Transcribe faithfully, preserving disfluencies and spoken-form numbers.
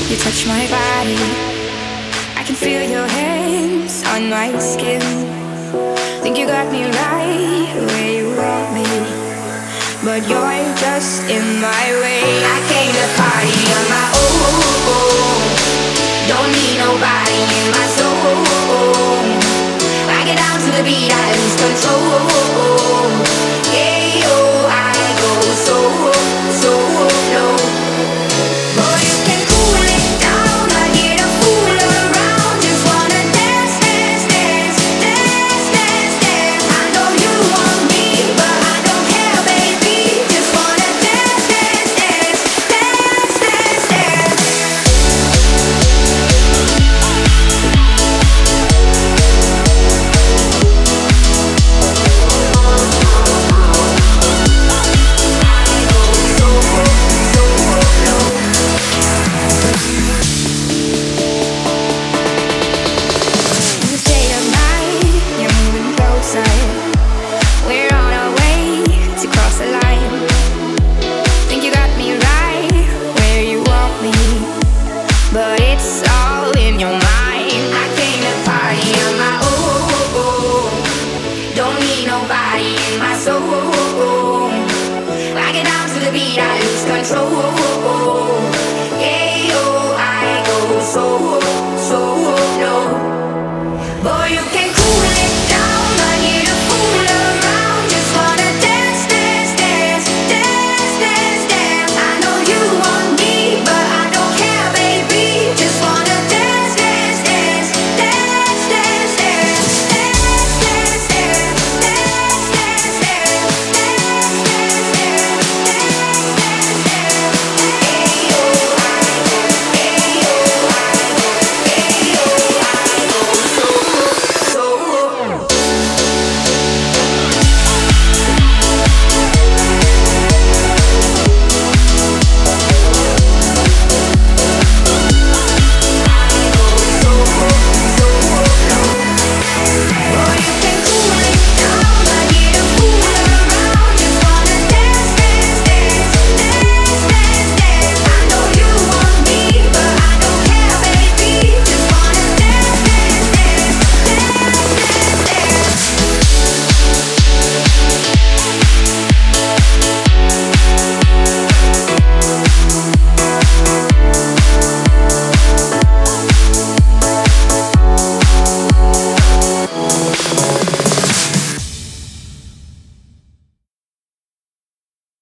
You touch my body, I can feel your hands on my skin. Think you got me right where you want me, but you're just in my way. I came to party on my own, don't need nobody in my soul. I get down to the beat, I lose control. Yeah, oh, I go so, so low. Boy, you can cool it down, I get a fool around. Just wanna dance, dance, dance, dance, dance, dance. I know you want me, but I don't care, baby. Just wanna dance, dance, dance, dance, dance, dance. In the shade of night, you're moving closer. We're on our way to cross the line. Think you got me right where you want me, but it's all in your mind. I came to party on my own, don't need nobody in my soul. I get down to the beat, I lose control.